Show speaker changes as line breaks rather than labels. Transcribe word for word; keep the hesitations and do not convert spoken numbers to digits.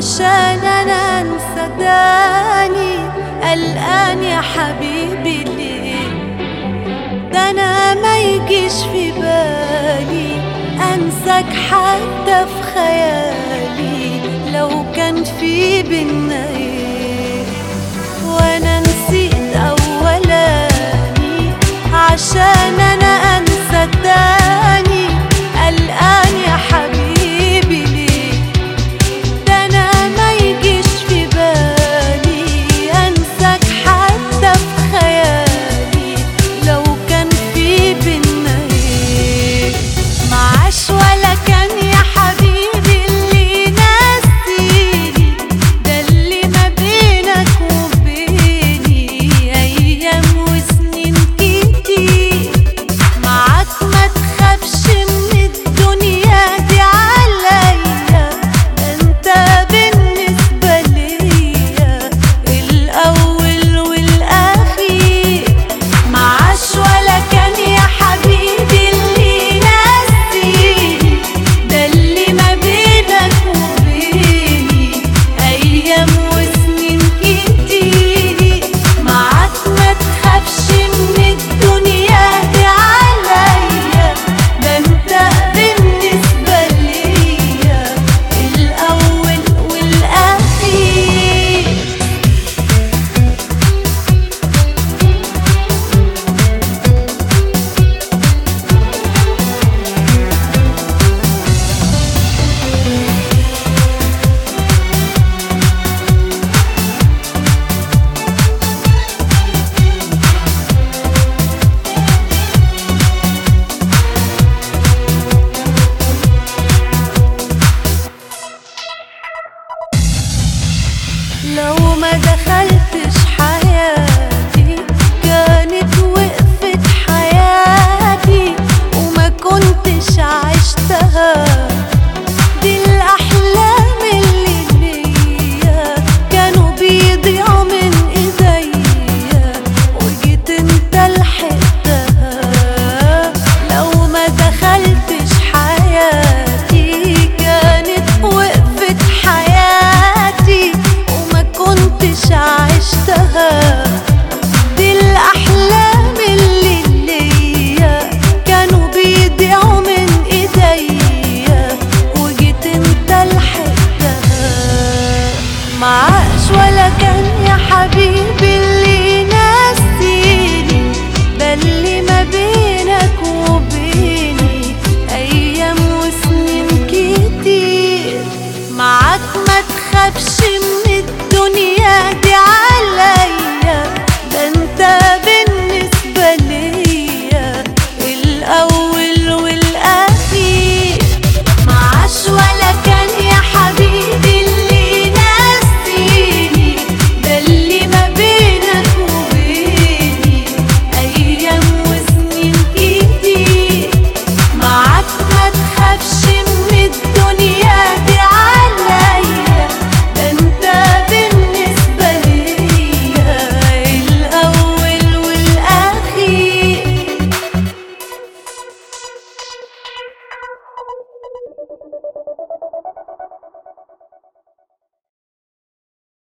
عشان انا انسى تاني. قلقان يا حبيبي ليه؟ ده انا ما يجيش في بالي انساك حتى في خيالي لو كان في بينا ايه. وانا نسيت اولاني عشان انا انسى تاني. قلقان يا حبيبي ليه؟ ده انا ما يجيش في بالي انساك حتى في خيالي لو كان في بينا ايه. معاش ولا كان يا حبيبي اللي ناسيني، ده اللي ما بينك وبيني ايام وسنين كتير. معاك ما تخافش من الدنيا دي عليا، ده انت بالنسبة ليا الاول والاخير. معاش ولا كان يا حبيبي اللي ناسيني، ده اللي ما بينك وبيني ايام وسنين كتير. معاك ما تخافش من الدنيا دي عليا، ده انت بالنسبة ليا الاول والاخير. لو ما دخلتش حياتي كانت وقفت حياتي وما كنتش عشتها. دي الأحلام اللي ليا كانوا بيضيعوا من إيديا وجيت انت لحقتها. لو ما دخلتش حياتي كانت وقفت حياتي وما كنتش عشتها. دي الأحلام اللي ليا كانوا بيضيعوا من إيديا وجيت انت لحقتها. معاش ولا كان يا حبيبي اللي ناسيني، ده اللي ما بينك وبيني أيام وسنين كتير. معاك ما تخافش من الدنيا